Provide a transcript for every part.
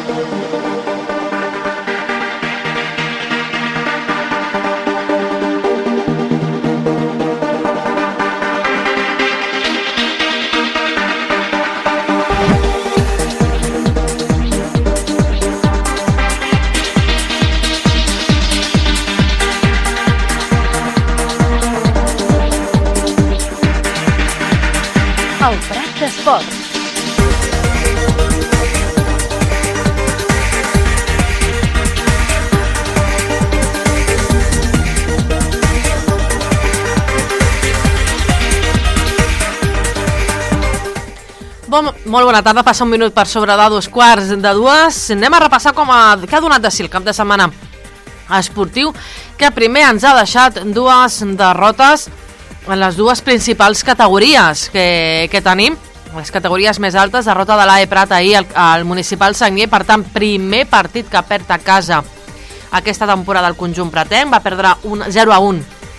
El Prat d'Esports. Molt bona tarda, passa un minut per sobre de 2:15. Anem a repassar què ha donat de si el cap de setmana esportiu, que primer ens ha deixat dues derrotes en les dues principals categories que tenim. Les categories més altes, derrota de l'AE Prat ahir al Municipal Sagnier, per tant, primer partit que perd a casa aquesta temporada el conjunt pratenc, va perdre 0-1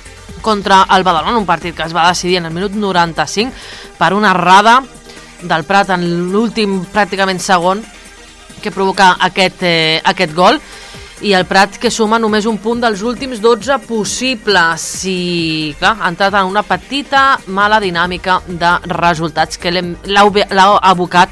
contra el Badalona, un partit que es va decidir en el minut 95 per una errada del Prat en l'últim pràcticament segon que provoca aquest gol, i el Prat que suma només un punt dels últims 12 possibles, i clar, ha entrat en una petita mala dinàmica de resultats que l'ha abocat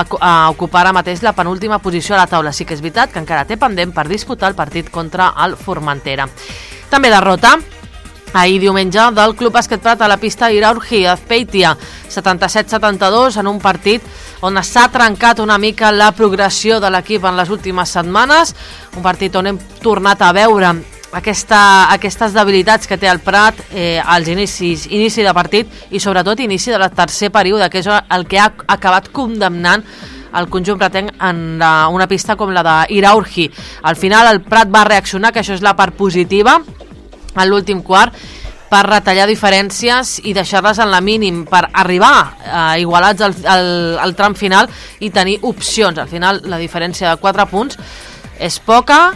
a ocupar ara mateix la penúltima posició a la taula. Sí que és veritat que encara té pendent per disputar el partit contra el Formentera. També derrota ahir diumenge del Club Bàsquet Prat a la pista Iraurgi Azpeitia, 77-72, en un partit on s'ha trencat una mica la progressió de l'equip en les últimes setmanes, un partit on hem tornat a veure aquestes debilitats que té el Prat als inici de partit i sobretot inici del tercer període, que és el que ha acabat condemnant el conjunt pratenc en una pista com la d'Iraurgi. Al final el Prat va reaccionar, que això és la part positiva, en l'últim quart, per retallar diferències i deixar-les en la mínim, per arribar igualats al tram final i tenir opcions. Al final la diferència de 4 punts és poca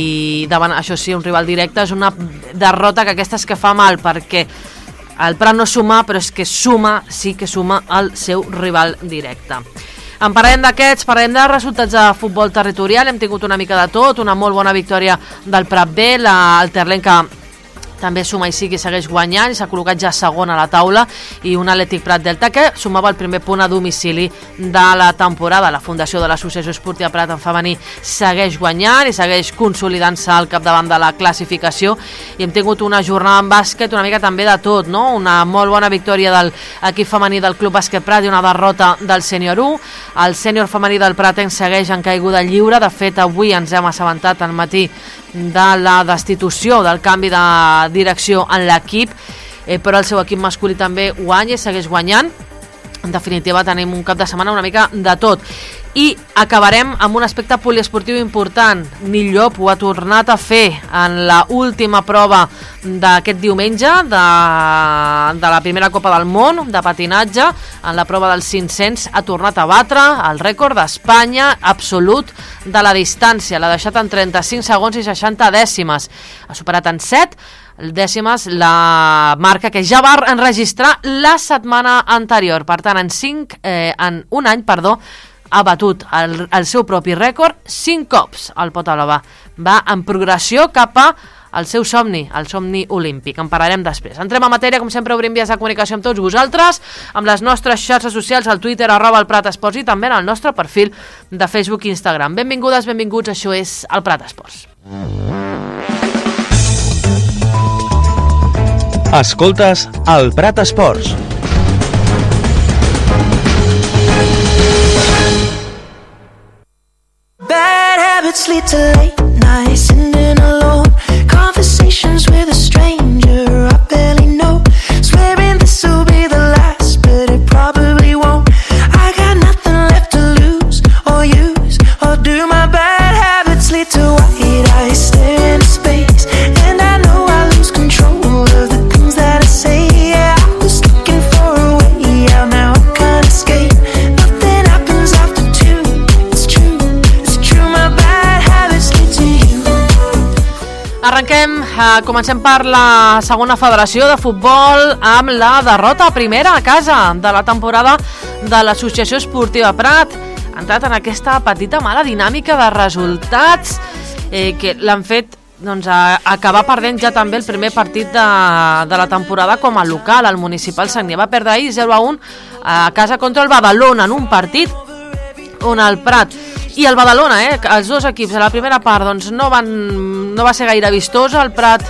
i davant, això sí, un rival directe és una derrota que aquestes que fa mal, perquè el Prat no suma, però és que sí que suma el seu rival directe. En parlem d'aquests, parlem de resultats de futbol territorial. Hem tingut una mica de tot, una molt bona victòria del Prat B, el Terlenca també suma i sí que segueix guanyant i s'ha col·locat ja segon a la taula, i un Atlètic Prat Delta que sumava el primer punt a domicili de la temporada. La Fundació de l'Associació Esportiva Prat en femení segueix guanyant i segueix consolidant-se al capdavant de la classificació, i hem tingut una jornada en bàsquet una mica també de tot, no? Una molt bona victòria de l'equip femení del Club Bàsquet Prat i una derrota del sènior 1. El sènior femení del Pratenc segueix en caiguda lliure. De fet, avui ens hem assabentat al matí de la destitució, del canvi de direcció en l'equip, però el seu equip masculí també guanya i segueix guanyant. En definitiva, tenim un cap de setmana una mica de tot. I acabarem amb un aspecte poliesportiu important. Nil Llop ho ha tornat a fer en la última prova d'aquest diumenge de la primera Copa del Món de patinatge. En la prova dels 500 ha tornat a batre el rècord d'Espanya absolut de la distància. L'ha deixat en 35 segons i 60 dècimes. Ha superat en 7 dècimes la marca que ja va enregistrar la setmana anterior. Per tant, en un any, ha batut el seu propi rècord 5 cops. El Potalova va en progressió cap al seu somni, el somni olímpic. En parlarem després. Entrem a matèria, com sempre obrim vies de comunicació amb tots vosaltres, amb les nostres xarxes socials, al Twitter, @elPratEsports, i també en el nostre perfil de Facebook i Instagram. Benvingudes, benvinguts, això és el Prat Esports. Escoltes el Prat Esports. Bad habits lead to late nights, sitting alone, conversations with a stranger I barely know, swearing this will be the last, but it probably won't. I got nothing left to lose or use, or do my bad habits lead to white eyes staring into space, and I know I lose control of the things that I say. Yeah, I was looking for a way out, now I can't escape. Nothing happens after 2, it's true, my bad habits lead to you. Arrenquem, comencem per la segona federació de futbol amb la derrota primera a casa de la temporada de l'Associació Esportiva Prat. ha entrat en aquesta petita mala dinàmica de resultats que l'han fet acabar perdent ja també el primer partit de la temporada com a local. El Municipal Sagnier va perdre ahir 0-1 a casa contra el Badalona en un partit on el Prat i el Badalona, els dos equips a la primera part no va ser gaire vistosa. El Prat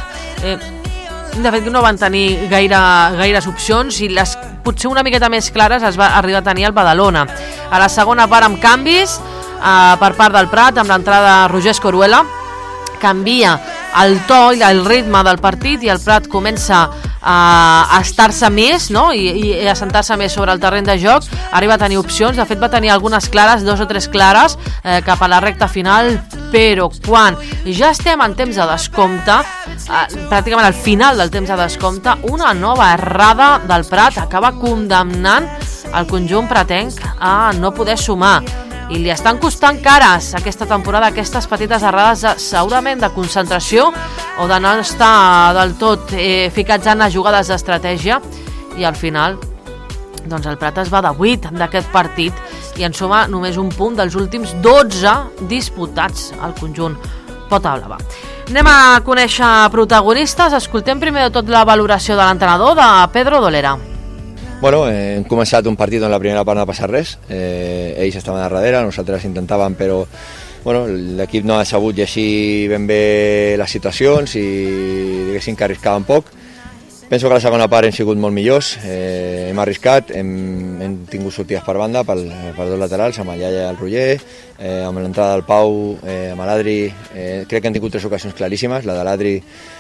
de fet no van tenir gaires opcions i les potser una miqueta més clares es va arribar a tenir el Badalona. A la segona part amb canvis per part del Prat, amb l'entrada de Roger Escoruela, canvia el to i el ritme del partit i el Prat comença a estar-se més, no? I a sentar-se més sobre el terreny de joc. Arriba a tenir opcions, de fet va tenir algunes clares, 2 o 3 clares cap a la recta final, però quan ja estem en temps de descompte, pràcticament al final del temps de descompte, una nova errada del Prat acaba condemnant el conjunt pratenc a no poder sumar. I li estan costant cares aquesta temporada aquestes petites errades segurament de concentració o de no estar del tot ficats en les jugades d'estratègia, i al final el Prat es va de 8 d'aquest partit i en suma només un punt dels últims 12 disputats al conjunt Pota Blava. Anem a conèixer protagonistes. Escoltem primer de tot la valoració de l'entrenador, de Pedro Dolera. Bueno, hem començat un partit on la primera part no ha passat res, ells estaven a darrere, nosaltres intentàvem, però bueno, l'equip no ha sabut llegir ben bé les situacions i diguéssim que arriscaven poc. Penso que la segona part hem sigut molt millors, hem arriscat, hem tingut sortides per banda per dos laterals, amb el Yaya i el Roger, amb l'entrada del Pau, amb l'Adri, crec que hem tingut 3 ocasions claríssimes, la de l'Adri,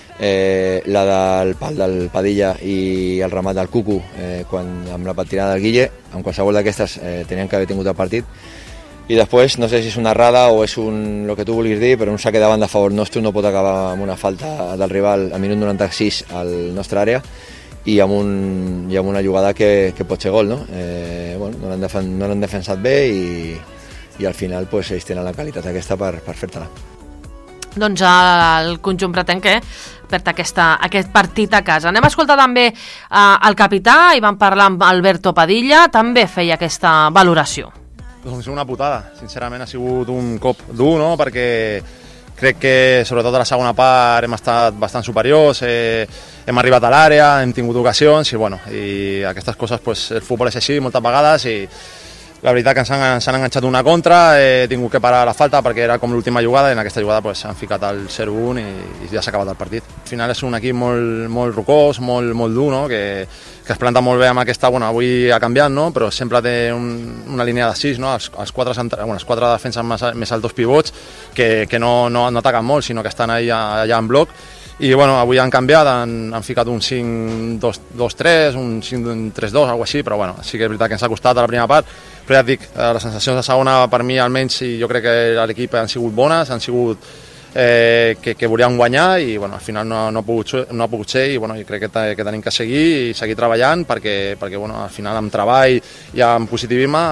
la del pal del Padilla i el remat del Cucu amb la patinada del Guille. En qualsevol d'aquestes tenien que haver tingut el partit, i després no sé si és una errada o és el que tu vulguis dir, però un saque de banda a favor nostre no pot acabar amb una falta del rival al minut 96 al nostre àrea i amb una jugada que pot ser gol, no? No l'han defensat bé i al final ells tenen la qualitat aquesta per fer-te-la. Doncs el conjunt pratenc perd aquest partit a casa. Anem a escoltar també el capità, i vam parlar amb Alberto Padilla, també feia aquesta valoració. Doncs una putada, sincerament ha sigut un cop dur, no? Perquè crec que sobretot a la segona part hem estat bastant superiors, hem arribat a l'àrea, hem tingut ocasions i aquestes coses, el futbol és així moltes vegades, i la veritat que s'han enganxat una contra, he tingut que parar la falta perquè era com l'última jugada, i en aquesta jugada han ficat el 0-1 i ja s'ha acabat el partit. Al final és un equip molt rocós, molt dur, no? Que es planta molt bé amb aquesta, avui ha canviat, no? Però sempre té una línia de 6, no? Els 4 defenses més els 2 pivots que no ataquen molt, sinó que estan allà en bloc. I avui han canviat, han ficat un 5-2-3, un 5-3-2, alguna així, però sí que és veritat que ens ha costat a la primera part, però ja et dic, les sensacions de segona per mi almenys, i jo crec que l'equip han sigut bones, han sigut que volien guanyar, i al final no ha pogut ser, i crec que tenim que seguir treballant perquè al final amb treball i amb positivisme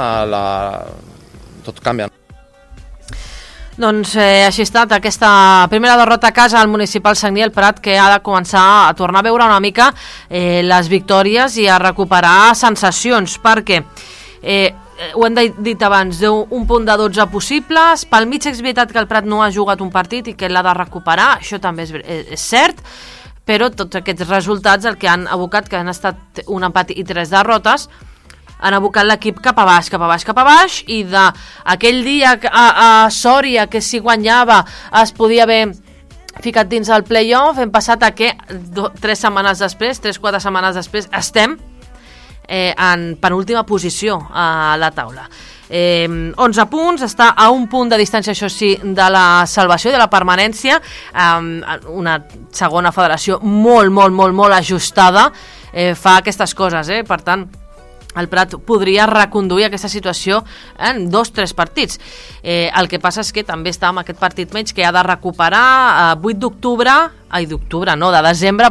tot canvia. Doncs així ha estat aquesta primera derrota a casa al Municipal Sagnier, el Prat, que ha de començar a tornar a veure una mica les victòries i a recuperar sensacions, perquè ho hem dit abans, un punt de 12 possibles, pel mig és veritat que el Prat no ha jugat un partit i que l'ha de recuperar, això també és cert, però tots aquests resultats el que han abocat, que han estat un empat i 3 derrotes, han abocat l'equip cap a baix, i d'aquell dia a Sòria, que si guanyava es podia haver ficat dins el play-off, hem passat a que 3-4 setmanes després estem en penúltima posició a la taula. 11 punts, està a un punt de distància, això sí, de la salvació, de la permanència, una segona federació molt ajustada fa aquestes coses, per tant el Prat podria reconduir aquesta situació en 2-3 partits. El que passa és que també està amb aquest partit menys que ha de recuperar 8 de desembre,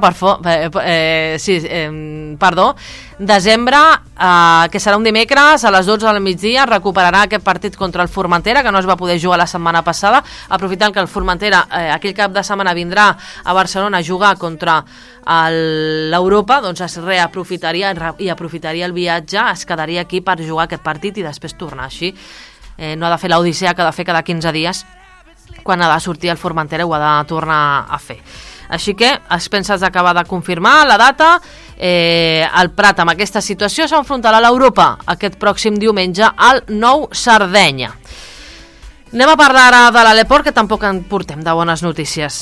desembre, que serà un dimecres a les 12 del migdia, recuperarà aquest partit contra el Formentera, que no es va poder jugar la setmana passada, aprofitant que el Formentera aquell cap de setmana vindrà a Barcelona a jugar contra l'Europa, doncs es reaprofitaria i aprofitaria el viatge, es quedaria aquí per jugar aquest partit i després tornar. Així no ha de fer l'odissea que ha de fer cada 15 dies quan ha de sortir el Formentera ho ha de tornar a fer. Així que es pensa d'acabar de confirmar la data. El Prat amb aquesta situació s'enfrontarà a l'Europa aquest pròxim diumenge al Nou Sardenya. Anem a parlar ara de l'Aleport, que tampoc en portem de bones notícies.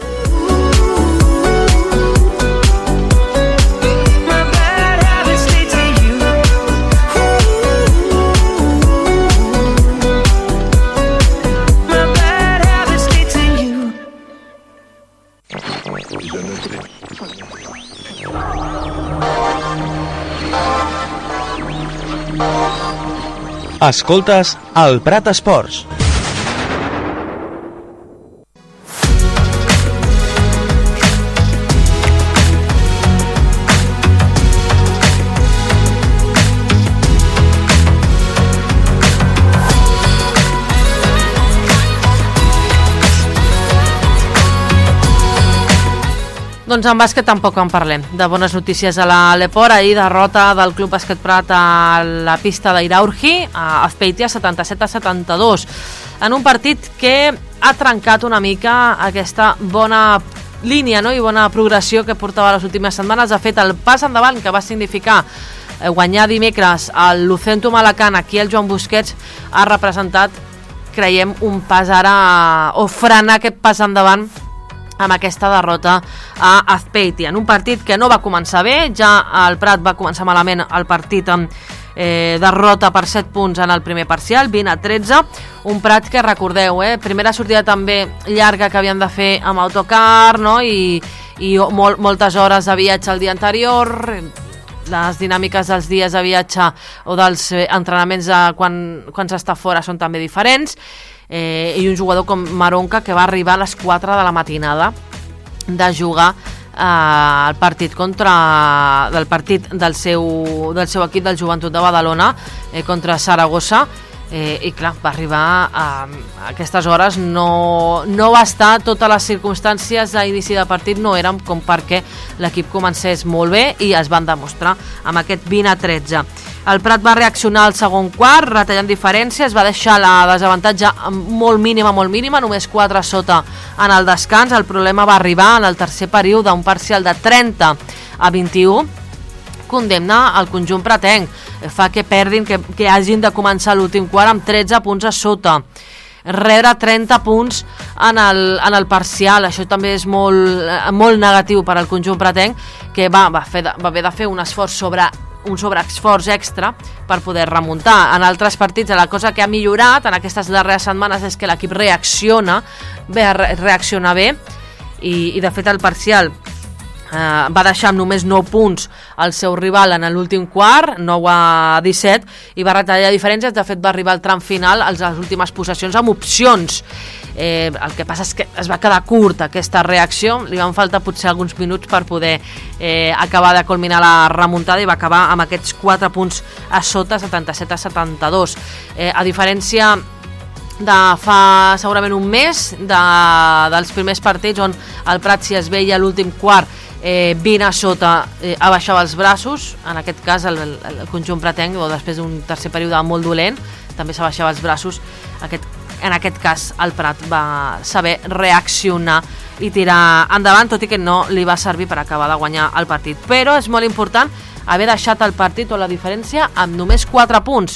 Escoltes el Prat Esports. Doncs en bàsquet tampoc en parlem. De bones notícies a l'Aleport. Ahir derrota del Club Bàsquet Prat a la pista d'Iraurgi, a Azpeitia, 77-72, en un partit que ha trencat una mica aquesta bona línia, no? I bona progressió que portava les últimes setmanes. Ha fet el pas endavant que va significar guanyar dimecres al Lucentum Alacant. Aquí el Joan Busquets ha representat, creiem, un pas ara, o frenar aquest pas endavant amb aquesta derrota a Azpeitia, en un partit que no va començar bé. Ja el Prat va començar malament el partit amb derrota per 7 punts en el primer parcial, 20-13, un Prat que recordeu, primera sortida també llarga que havien de fer amb autocar, no? i moltes hores de viatge el dia anterior. Les dinàmiques dels dies de viatge o dels entrenaments quan s'està fora són també diferents. I un jugador com Maronca, que va arribar a les 4 de la matinada de jugar el partit del seu equip del Joventut de Badalona contra Saragossa, i clar, va arribar a aquestes hores. No va estar, totes les circumstàncies d'inici de partit no eren com perquè l'equip comencés molt bé, i es van demostrar amb aquest 20-13. El Prat va reaccionar al segon quart, retallant diferències, va deixar la desavantatge molt mínima, només 4 sota en el descans. El problema va arribar en el tercer període, un parcial de 30-21, condemna al conjunt pratenc, fa que perdin, que hagin de començar l'últim quart amb 13 punts a sota, rebre 30 punts en el parcial. Això també és molt negatiu per al conjunt pratenc, que va haver de fer un sobreesforç extra per poder remuntar. En altres partits la cosa que ha millorat en aquestes darreres setmanes és que l'equip reacciona bé, i de fet el parcial va deixar amb només 9 punts el seu rival en l'últim quart, 9-17, i va retallar diferències. De fet va arribar al tram final, a les últimes possessions, amb opcions. El que passa és que es va quedar curt aquesta reacció, li van faltar potser alguns minuts per poder acabar de culminar la remuntada, i va acabar amb aquests 4 punts a sota, 77-72. A diferència de fa segurament un mes dels primers partits, on el Prat, si es veia a l'últim quart 20 a sota, abaixava els braços. En aquest cas el conjunt pratenc, o després d'un tercer període molt dolent, també s'abaixava els braços. En aquest cas el Prat va saber reaccionar i tirar endavant, tot i que no li va servir per acabar de guanyar el partit. Però és molt important haver deixat el partit, o la diferència, amb només 4 punts.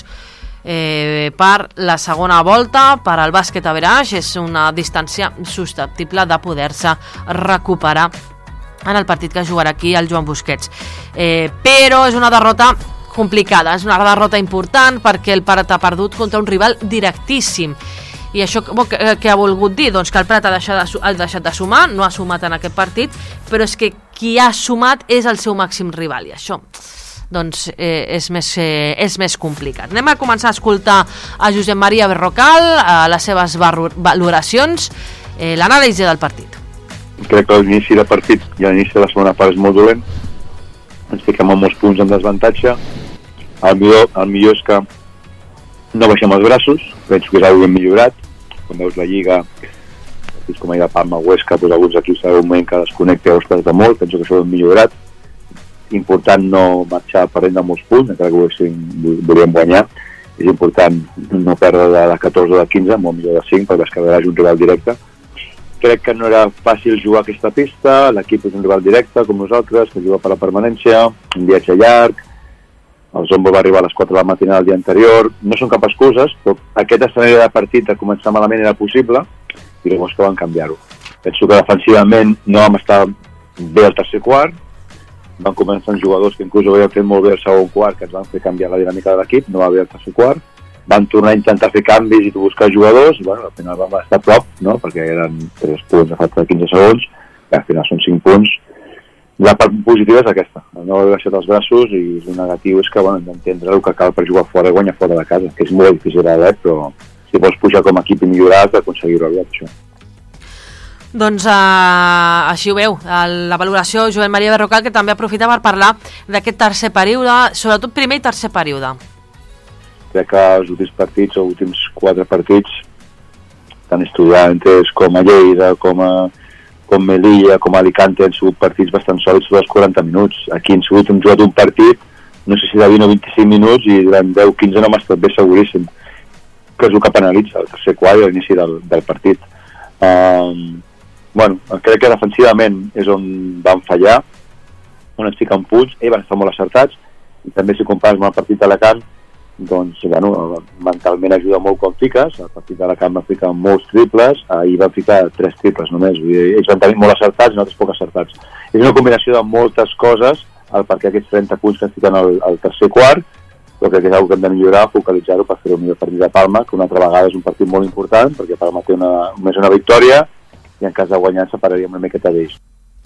Per la segona volta, per al bàsquet average, és una distància susceptible de poder-se recuperar en el partit que jugarà aquí el Joan Busquets. Però és una derrota complicada, és una derrota important, perquè el Prat ha perdut contra un rival directíssim. I això què ha volgut dir? Doncs que el Prat ha deixat de sumar, no ha sumat en aquest partit, però és que qui ha sumat és el seu màxim rival, i això doncs és més complicat. Anem a començar a escoltar a Josep Maria Berrocal, les seves valoracions, l'anàlisi del partit. Crec que l'inici de partit i l'inici de la segona part és molt dolent, ens fiquem amb molts punts en desavantatge. El millor és que no baixem els braços, penso que és algo ben millorat. Quan veus la Lliga, com ahir la Palma, Huesca, doncs alguns equips en un moment que desconnecta o es perd molt, penso que això ho hem millorat. Important no marxar perdent de molts punts, encara que volíem guanyar, és important no perdre de 14 o de 15, molt millor de 5, perquè es quedarà un rival directe. Crec que no era fàcil jugar aquesta pista, l'equip és un rival directe com nosaltres, que juga per la permanència, un viatge llarg, el Zombo va arribar a les 4 de la matinada el dia anterior, no són cap excuses, però aquest escenari de partit de començar malament era possible i llavors que van canviar-ho. Penso que defensivament no vam estar bé al tercer quart, van començar uns jugadors que inclús ho havien fet molt bé el segon quart, que ens van fer canviar la dinàmica de l'equip, no va bé el tercer quart, van tornar a intentar fer canvis i buscar jugadors, i bueno, al final vam estar a prop, no? Perquè eren 3 punts a falta de 15 segons, i al final són 5 punts. La part positiva és aquesta, no haver baixat els braços, i el negatiu és que, bueno, hem d'entendre el que cal per jugar fora i guanyar fora de casa, que és molt difícil de veure, però si vols pujar com a equip i millorar, has d'aconseguir-ho aviat, això. Doncs així ho veu, la valoració Joan Maria Berrocal, que també aprofita per parlar d'aquest tercer període, sobretot primer i tercer període. Crec que els últims partits, els últims 4 partits, tant Estudiantes com a Lleida, com Melilla, com a Alicante, han sigut partits bastant sòlids dels 40 minuts. Aquí hem jugat un partit, no sé si de 20 o 25 minuts, i durant 10-15 no m'ha estat bé seguríssim, que és el que penalitza el tercer quart i l'inici del partit. Bueno, crec que defensivament és on van fallar, on ens fiquen punts, van estar molt acertats, i també si compares amb el partit d'Alacant, doncs, bueno, mentalment ajuda molt quan fiques. El partit d'Alacant va ficar molts triples, ahir van ficar 3 triples només, ells van tenir molt acertats i nosaltres poc acertats. És una combinació de moltes coses, el perquè aquests 30 punts que ens fiquen al tercer quart, però crec que és una cosa que hem de millorar, focalitzar-ho per fer un millor partit de Palma, que una altra vegada és un partit molt important, perquè Palma té només una victòria, i en cas de guanyar separaríem una miqueta d'ells.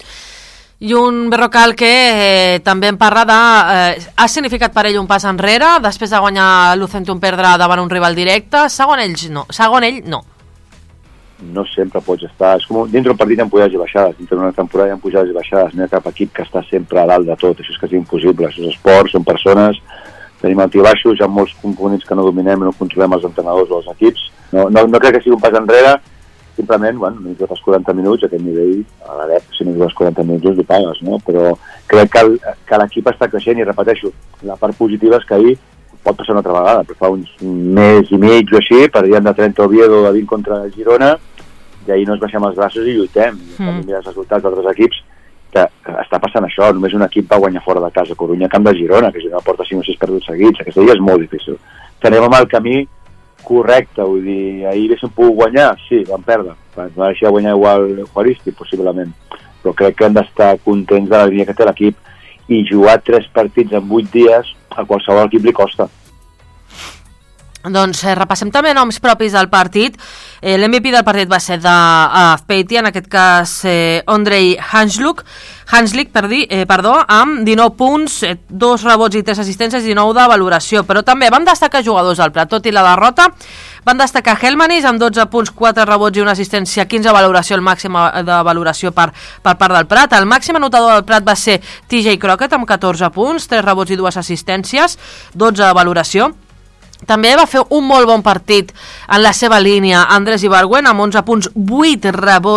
I un Berrocal que també en parla de... ha significat per ell un pas enrere, després de guanyar l'Ucentum perdre davant un rival directe, segon ell no. No sempre pots estar... És com dintre un partit hi ha pujades i baixades, dintre una temporada hi ha pujades i baixades, no hi ha cap equip que està sempre a dalt de tot, això és quasi impossible, això és esport, són persones, tenim altibaixos, hi ha molts components que no dominem i no controlem els entrenadors o els equips. No crec que sigui un pas enrere, simplement, bueno, no jugues els 40 minuts, a aquest nivell, a l'ADEP, si no jugues 40 minuts, ho pagues, no? Però crec que l'equip està creixent, i repeteixo, la part positiva és que ahir pot passar una altra vegada, però fa uns mes i mig o així, perdíem de 30 Oviedo, de 20 contra Girona, i ahir no ens baixem els braços i lluitem, i també mira els resultats d'altres equips, que està passant això, només un equip va guanyar fora de casa, Corunya, camp de Girona, que Girona porta 5 o 6 perduts seguits, aquest dia és molt difícil. Tenim amb el camí correcte, vull dir, ahir haguéssim pogut guanyar, sí, vam perdre, ens mereixia guanyar igual Juaristi, possiblement, però crec que hem d'estar contents de la línia que té l'equip, i jugar 3 partits en 8 dies a qualsevol equip li costa. Doncs repassem també noms propis del partit. L'MVP del partit va ser de Azpeitia, en aquest cas Ondrej Hanslik, amb 19 punts, 2 rebots i 3 assistències, 19 de valoració. Però també van destacar jugadors al plat, tot i la derrota. Van destacar Helmanis amb 12 punts, 4 rebots i una assistència, 15 de valoració, el màxim de valoració per part del Prat. El màxim anotador del Prat va ser TJ Crockett amb 14 punts, 3 rebots i 2 assistències, 12 de valoració. També va fer un molt bon partit en la seva línia Andrés Ibargüen amb 11 punts, 8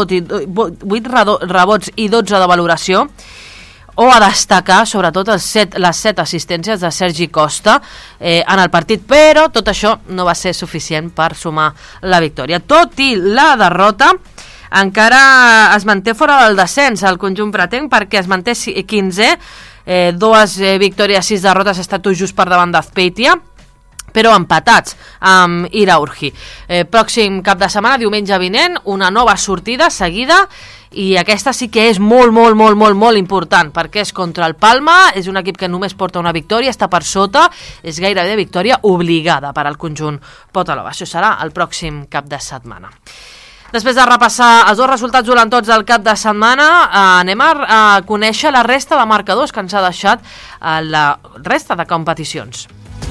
rebots i 12 de valoració. O a destacar sobretot les 7 assistències de Sergi Costa en el partit, però tot això no va ser suficient per sumar la victòria. Tot i la derrota, encara es manté fora del descens el conjunt pratenc, perquè es manté 15è, 2 victòries, 6 derrotes, està tot just per davant d'Azpeitia, però empatats amb Iraurgi. Pròxim cap de setmana, diumenge vinent, una nova sortida seguida, i aquesta sí que és molt important, perquè és contra el Palma, és un equip que només porta una victòria, està per sota, és gairebé victòria obligada per al conjunt Potalova. Això serà el pròxim cap de setmana. Després de repassar els 2 resultats durant tots el cap de setmana, anem a conèixer la resta de marcadors que ens ha deixat la resta de competicions.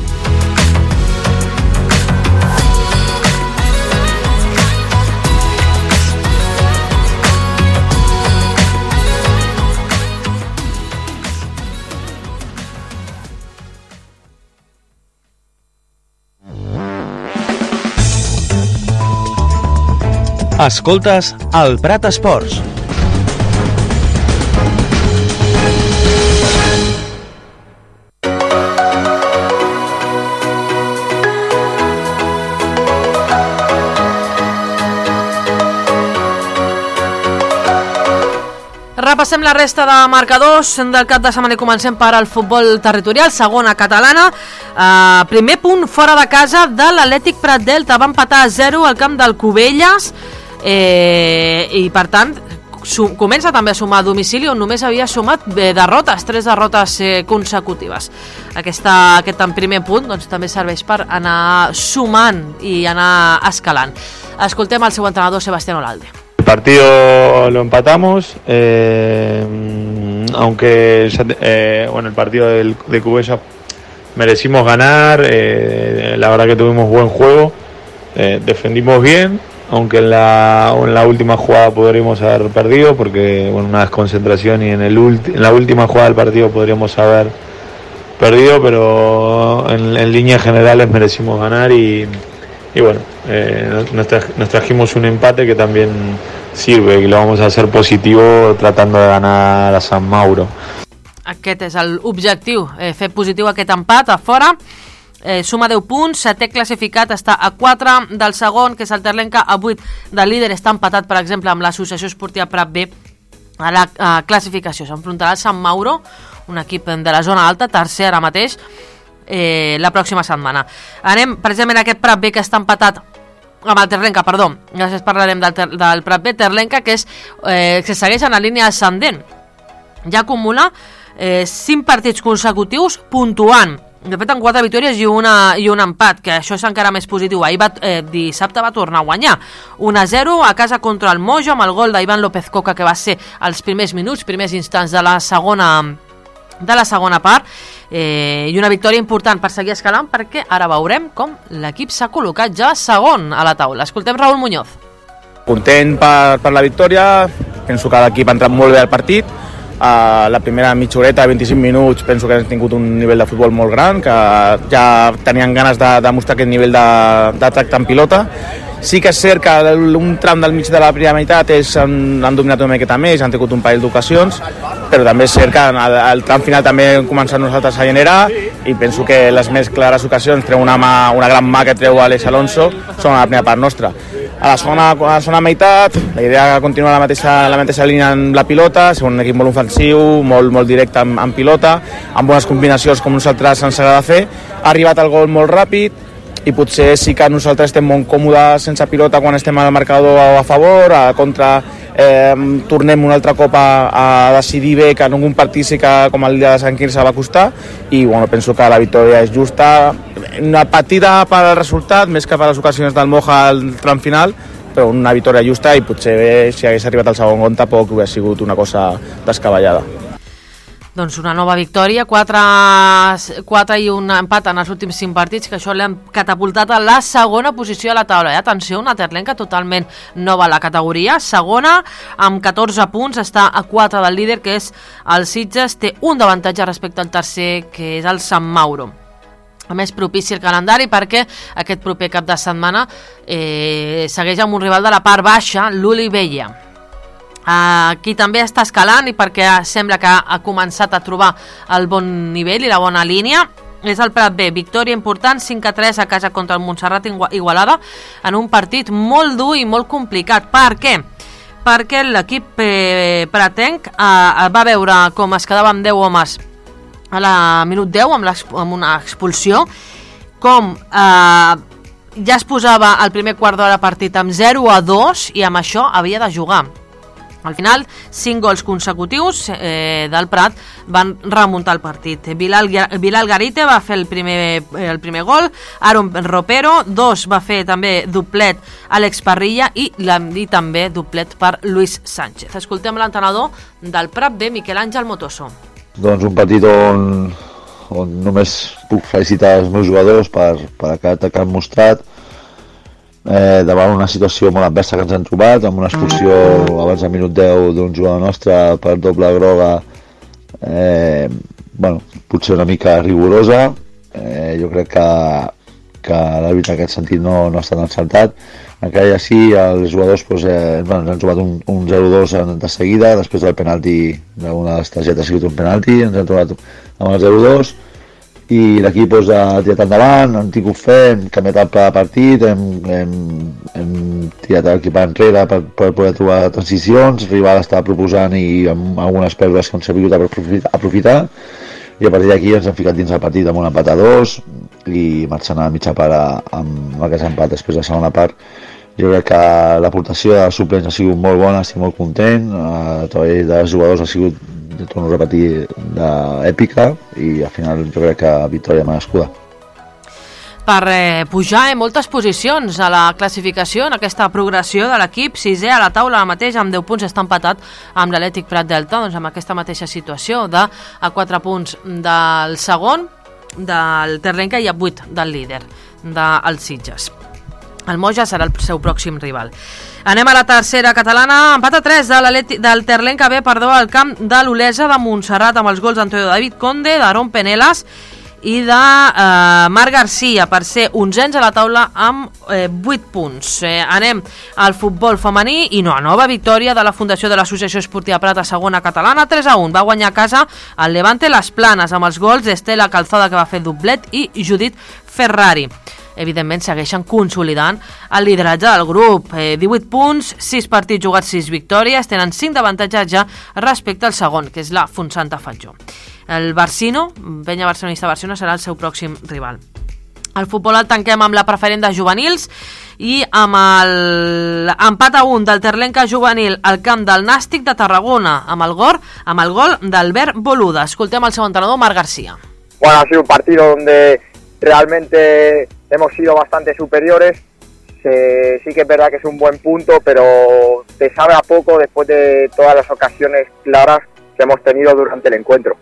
Escoltes el Prat Esports. repassem la resta de marcadors del cap de setmana i comencem per al futbol territorial, segona catalana. Primer punt fora de casa de l'Atlètic Prat Delta, va empatar a 0 al camp del Cubelles i per tant comença també a sumar a domicili on només havia sumat derrotes, 3 derrotes consecutives. Aquest primer punt doncs, també serveix per anar sumant i anar escalant. Escoltem el seu entrenador Sebastián Olalde. El partido lo empatamos, aunque el partido de Cubella merecimos ganar, la verdad que tuvimos buen juego, defendimos bien, aunque en la última jugada podríamos haber perdido, porque una desconcentración y en la última jugada del partido podríamos haber perdido, pero en líneas generales merecimos ganar y nos trajimos un empate que también sirve y lo vamos a hacer positivo tratando de ganar a San Mauro. Aquest és l'objectiu, fer positiu aquest empat a fora. Suma 10 punts, 7è classificat, està a 4 del segon, que és el Terlenca, a 8 del líder, està empatat, per exemple, amb l'Associació Esportiva Prat B a la classificació. S'enfrontarà al Sant Mauro, un equip de la zona alta, tercer ara mateix, la pròxima setmana. Anem precisament a aquest Prat B que està empatat amb el Terlenca, perdó, després parlarem del Prat B, Terlenca, que segueix en la línia ascendent. Ja acumula 5 partits consecutius puntuant. De fet, amb 4 victòries i un empat, que això és encara més positiu. Dissabte va tornar a guanyar 1-0 a casa contra el Mojo, amb el gol d'Ivan López Coca, que va ser als primers instants de la segona part, i una victòria important per seguir escalant, perquè ara veurem com l'equip s'ha col·locat ja segon a la taula. Escoltem Raúl Muñoz. Content per la victòria, penso que l'equip ha entrat molt bé al partit. La primera mitja horeta, 25 minuts, penso que han tingut un nivell de futbol molt gran, que ja tenien ganes de demostrar aquest nivell de tracte en pilota. Sí que és cert que un tram del mig de la primera meitat han dominat una miqueta més, han tingut un parell d'ocasions, però també és cert que al tram final també hem començat nosaltres a generar i penso que les més clares ocasions, treu una gran mà que treu Alex Alonso, són a la primera part nostra. A la segona meitat, la idea era continuar la mateixa línia en la pilota, ser un equip molt ofensiu, molt directe en pilota, amb bones combinacions com nosaltres ens agrada fer. Ha arribat el gol molt ràpid i potser sí que nosaltres estem molt còmodes sense pilota quan estem al marcador a favor, a contra tornem un altre cop a decidir bé, que en algun partit sí que com el dia de Sant Quirze va costar i penso que la victòria és justa, una petita per al resultat més que per les ocasions del Moja al tram final, però una victòria justa i potser si hagués arribat al segon gol tampoc hauria sigut una cosa descabellada. Doncs una nova victòria, 4 i un empat en els últims 5 partits, que això l'han catapultat a la segona posició a la taula. Atenció, una Terlenca totalment nova a la categoria, segona, amb 14 punts, està a 4 del líder, que és el Sitges, té un d'avantatge respecte al tercer, que és el Sant Mauro. A més, propici el calendari perquè aquest proper cap de setmana segueix amb un rival de la part baixa, l'Olivella. Qui també està escalant i perquè sembla que ha començat a trobar el bon nivell i la bona línia és el Prat B, victòria important 5-3 a casa contra el Montserrat Igualada en un partit molt dur i molt complicat. Per què? Perquè l'equip pratenc va veure com es quedava amb 10 homes a la minut 10 amb una expulsió, com ja es posava el primer quart d'hora partit amb 0-2 i amb això havia de jugar. Al final, 5 gols consecutius del Prat van remuntar el partit. Bilal Garite va fer el primer gol, Aaron Ropero, 2 va fer també doblet Àlex Parrilla i també doblet per Luis Sánchez. Escoltem l'entrenador del Prat B, Miquel Àngel Motoso. Doncs un partit on només puc felicitar els meus jugadors per aquest que han mostrat, davant una situació molt adversa que ens hem trobat, amb una expulsió abans del minut 10 d'un jugador nostre per doble groga, potser una mica rigorosa. Jo crec que l'àrbitre en aquest sentit no ha estat encertat. Aquella sí, els jugadors ens han trobat un 0-2 de seguida, després del penalti, d'una de les targetes ha sigut un penalti, ens han trobat amb el 0-2 i l'equip ha tirat endavant, hem tingut fe, hem canviat el pla de partit, hem tirat l'equip enrere per poder trobar transicions, el rival estava proposant i amb algunes pèrdues que hem sabut aprofitar, i a partir d'aquí ens hem ficat dins el partit amb un empat a 2 i marxant a mitja part amb aquest empat després de la segona part. Jo crec que l'aportació dels suplents ha sigut molt bona, estic molt content, el treball dels jugadors ha sigut, torno a repetir, d'èpica, i al final jo crec que victòria merescuda. Per pujar en moltes posicions a la classificació en aquesta progressió de l'equip, sisè a la taula ara mateix amb 10 punts, està empatat amb l'Atlètic Prat Delta, doncs amb aquesta mateixa situació de a 4 punts del segon, del Terlenca, i a 8 del líder, del Sitges. El Moja serà el seu pròxim rival. Anem a la tercera catalana, empat a 3 del Terlenca B, al camp de l'Olesa de Montserrat, amb els gols d'Antonio David Conde, d'Aaron Penelas i de Marc Garcia, per ser 11ens a la taula amb 8 punts. Anem al futbol femení i una nova victòria de la Fundació de l'Associació Esportiva Prat a segona catalana, 3-1. Va guanyar a casa el Levante Les Planes amb els gols d'Estela Calzada, que va fer doblet, i Judit Ferrari. Evidentment segueixen consolidant el lideratge del grup, 18 punts, 6 partits jugats, 6 victòries, tenen 5 d'avantatge ja respecte al segon, que és la Fontsanta Fatjó. El Barcino, Penya Barcelonista Barcelona, serà el seu pròxim rival. El futbol el tanquem amb la preferent de juvenils i amb l'empat a 1 del Terlenca juvenil al camp del Nàstic de Tarragona, amb el gol d'Albert Boluda. Escoltem el seu entrenador, Marc García. Bueno, ha sido un partido donde realmente hemos sido bastante superiores. Sí que es verdad que es un buen punto, pero te sabe a poco después de todas las ocasiones claras que hemos tenido durante el encuentro.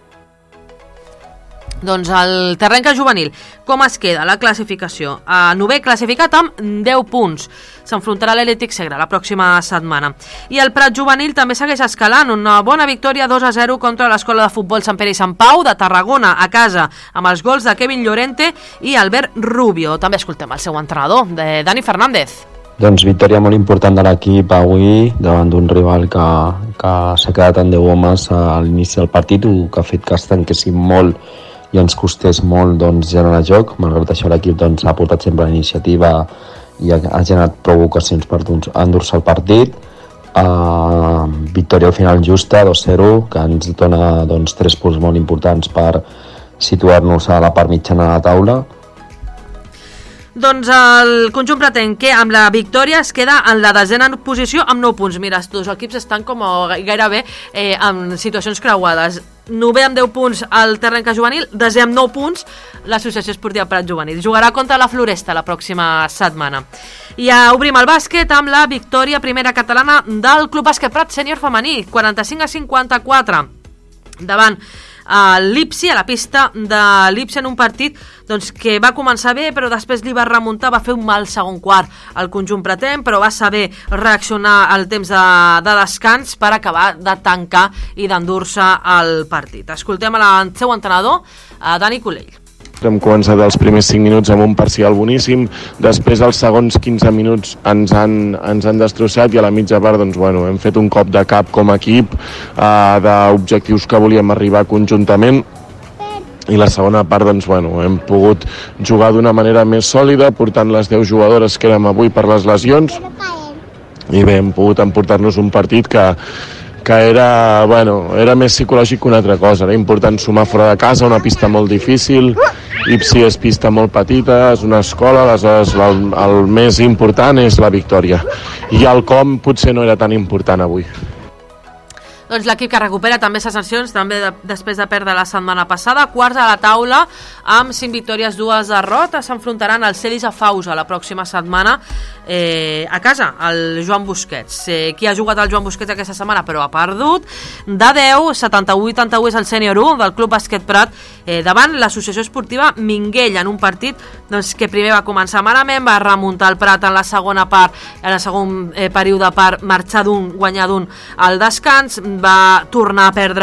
Doncs el Terlenca juvenil, com es queda la classificació? Novè classificat amb 10 punts. S'enfrontarà l'Atlètic Segre la pròxima setmana. I el Prat juvenil també segueix escalant, una bona victòria 2-0 contra l'Escola de Futbol Sant Pere i Sant Pau de Tarragona a casa, amb els gols de Kevin Llorente i Albert Rubio. També escoltem el seu entrenador, Dani Fernández. Doncs victòria molt important de l'equip avui davant d'un rival que s'ha quedat en 10 homes a l'inici del partit, que ha fet que es tanquessin molt i ens costés molt generar joc. Malgrat això l'equip ha portat sempre la iniciativa i ha generat prou ocasions per endur-se el partit. Victòria al final justa, 2-0, que ens dona 3 punts molt importants per situar-nos a la part mitjana de la taula. Doncs el conjunt pretén que amb la victòria es queda en la desena posició amb 9 punts. Mira, els dos equips estan com gairebé en situacions creuades. 9è amb 10 punts el Terlenca juvenil, 10è amb 9 punts l'Associació Esportiva Prat juvenil. Jugarà contra la Floresta la pròxima setmana. I obrim el bàsquet amb la victòria primera catalana del Club Bàsquet Prat sènior femení, 45-54 davant l'Ipsi, a la pista de l'Ipsi, en un partit que va començar bé, però després li va remuntar, va fer un mal segon quart al conjunt pretenc, però va saber reaccionar al temps de descans per acabar de tancar i d'endur-se el partit. Escoltem el seu entrenador, Dani Colell. Hem començat els primers 5 minuts amb un parcial boníssim, després els segons 15 minuts ens han destrossat i a la mitja part hem fet un cop de cap com a equip d'objectius que volíem arribar conjuntament, i la segona part hem pogut jugar d'una manera més sòlida, portant les 10 jugadores que érem avui per les lesions, i bé, hem pogut emportar-nos un partit que era més psicològic que una altra cosa. Era important sumar fora de casa, una pista molt difícil. Ipsi és pista molt petita, és una escola, aleshores el més important és la victòria. I el com potser no era tan important avui. Doncs l'equip que recupera també sensacions, també després de perdre la setmana passada, quarts a la taula amb 5 victòries, 2 derrotes. S'enfrontaran al Celis a Fausa la pròxima setmana a casa, el Joan Busquets. Qui ha jugat el Joan Busquets aquesta setmana però ha perdut de 10, 78-81 és el sènior 1 del Club Bàsquet Prat davant l'Associació Esportiva Minguella, en un partit que primer va començar malament, va remuntar el Prat en la segona part, en el segon període, per marxar guanyar d'un al descans, va tornar a perdre,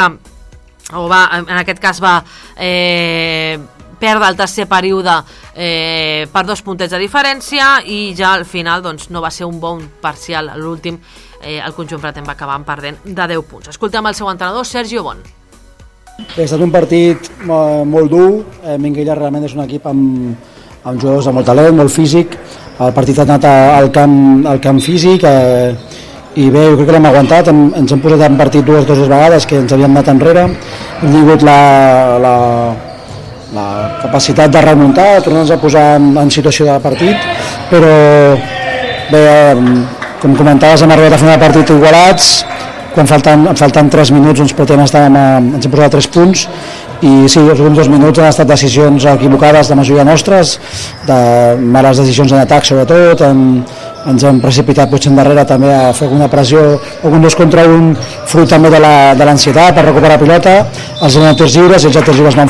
en aquest cas va perdre el tercer període per 2 puntets de diferència, i ja al final no va ser un bon parcial. L'últim, el conjunt pretenc va acabar perdent de 10 punts. Escoltem el seu entrenador, Sergio Bon. Ha estat un partit molt dur. Minguella realment és un equip amb jugadors de molt talent, molt físic. El partit ha anat al camp físic i bé, jo crec que l'hem aguantat. Ens hem posat en partit dues vegades que ens havíem anat enrere. Hem tingut la capacitat de remuntar, tornar-nos a posar en situació de partit, però bé, com comentaves, hem arribat a final de partit igualats. Quan falten 3 minuts ens ens hem posat a 3 punts i sí, els últims 2 minuts han estat decisions equivocades de majoria nostres, de males decisions en atac sobretot, ens hem precipitat potser endarrere també a fer alguna pressió, algun 2 contra 1, fruit també de l'ansietat per recuperar pilota, els hem donat tirs lliures i els tirs lliures no han